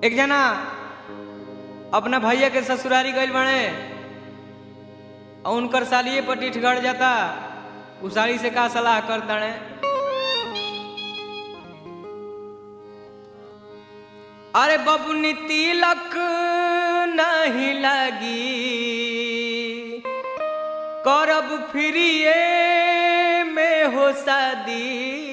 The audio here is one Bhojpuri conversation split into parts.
एक जना अपना भैया के ससुरारी गइल बने और उनकर सालिए पर टिठ गड़ जाता। उस साली से का सलाह कर दड़े। अरे बबुनी तिलक नहीं लगी करब फिरिए में हो शादी।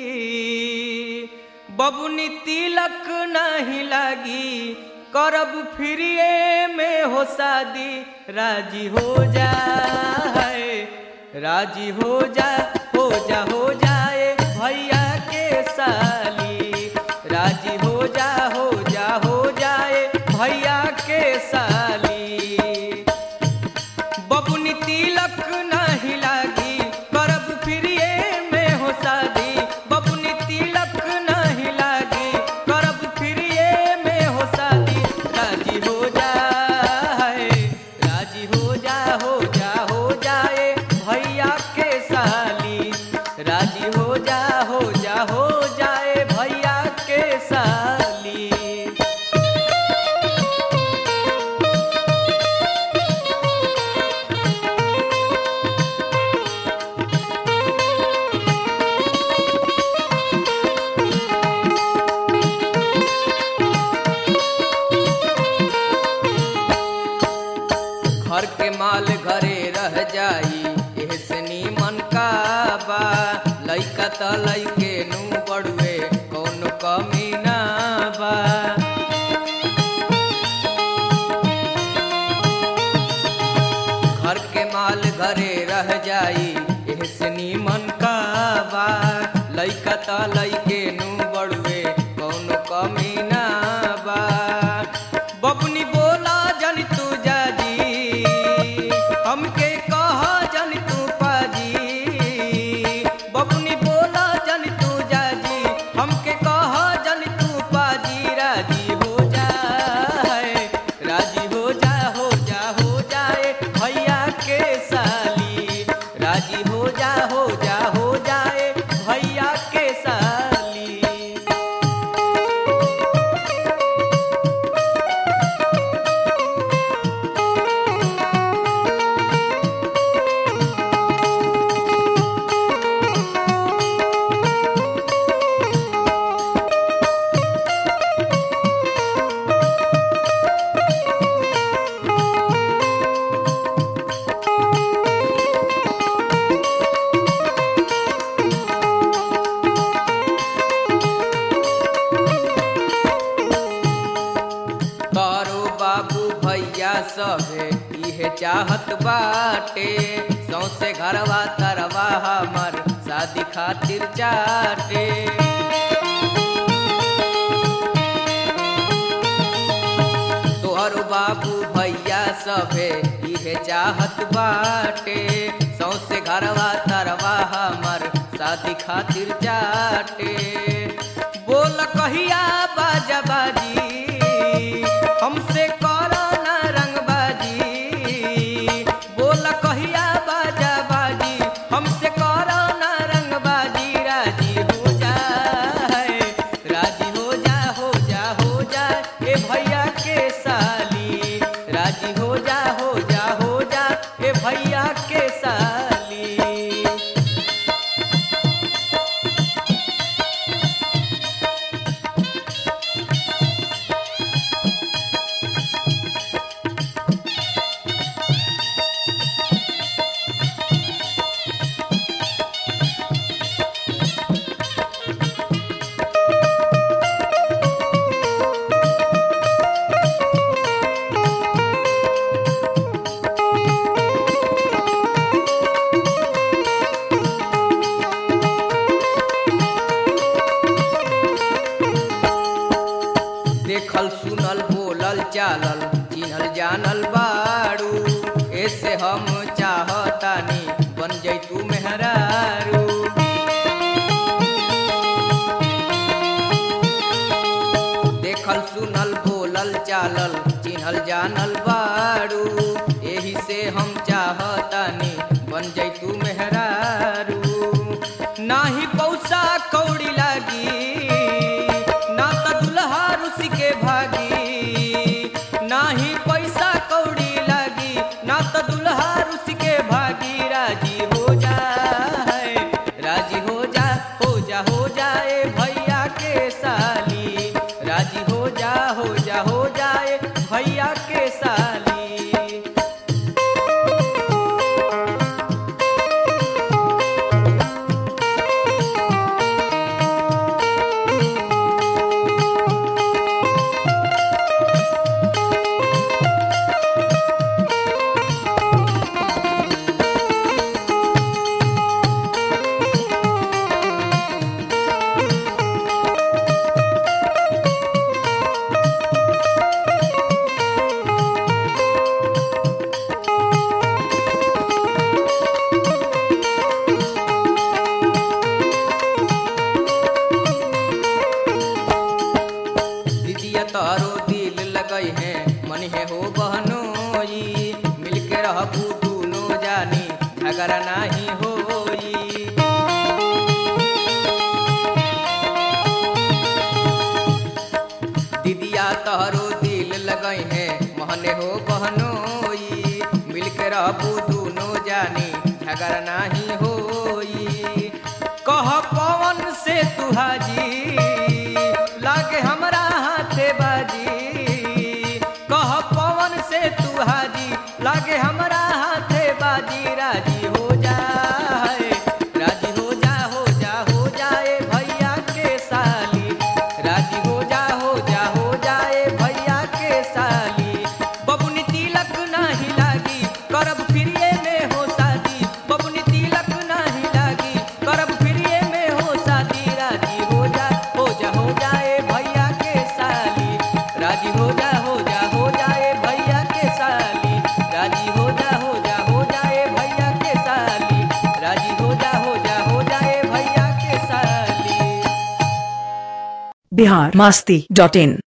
बबुनी तिलक नहीं लगी करब फिरिए में हो शादी। राजी हो जा राजी हो जा हो जाए भैया के साली। राजी हो जाए भैया के साली। बबुनी तिलक नहीं लगी करब फिरिए में हो शादी। बबुनी तिलक नहीं लगी करब फिरिए में हो शादी। राजी हो जाए भैया के साली। राजी हो जाए भैया के साली। घर के माल घरे रह जाई एहसनी मन का बा। लइका त लइके नु बड़ुए कौनो कमी ना बा। घर के माल घरे रह जाई एहसनी मन का बा। लइका त लइके नु बड़ुए कौनो कमी ना बा। बबुनी बोला जन तू जाजी हमके कहा जन तू पाजी। बबुनी बोला जन तू जाजी हमके कहा जन तू पाजी। राजी हो जाए भैया के साली। राजी हो जाए भैया के साली। तारो बाबू भैया सभे इहे चाहत बाटे। सौसे घरवा तरवा हमर शादी खातिर चाटे। तोहरो बाबू भैया सभे इहे चाहत बाटे। सौसे घरवा तरवा हमर शादी खातिर चाटे। बोल कहिया बाजा बाजी हमसे करो ना रंगबाजी। बोल कहिया बाजा बाजी हमसे करो ना रंगबाजी। राजी हो जाए ए भैया के साली। राजी हो जा ए भैया के साली। देखल सुनल बोलल चालल चिन्हल जानल बारू। ऐसे हम चाहतानी बन जैतू मेहरारू। देखल सुनल बोलल चालल चिन्हल जानल बारू। एही से हम चाहतानी बन जैतू मेहरारू। नाही पैसा कौड़ी लागी ना त दुल्हा रुसी के भागी। तारो दिल लगई है मन है हो बहनोई मिलके रहबू दूनो जानी झगड़ा नाही होई। दीदिया तारो दिल लगई है मन हो बहनोई मिलके रहबू दूनो जानी झगड़ा नाही होई। कह पवन से तू हाजी लागे हमरा हाथे बाजी कह पवन से तू हाजी लागे हमरा हाथे बाजी राजी हो जाए राजी हो जा हो जा हो जाए भैया के साली राजी हो जा हो जा हो जाए भैया के साली बबुनी तिलक नाही लागी करब फिरिए में हो शादी बबुनी तिलक नाही लागी करब फिरिए में हो शादी राजी हो जा हो जा हो जाए भैया के साली राजी हो जा हो जा हो जाए भैया के साली राजी हो जा हो जा हो जाए भैया के साली राजी हो जा हो जा हो जाए भैया के साली। biharmasti.in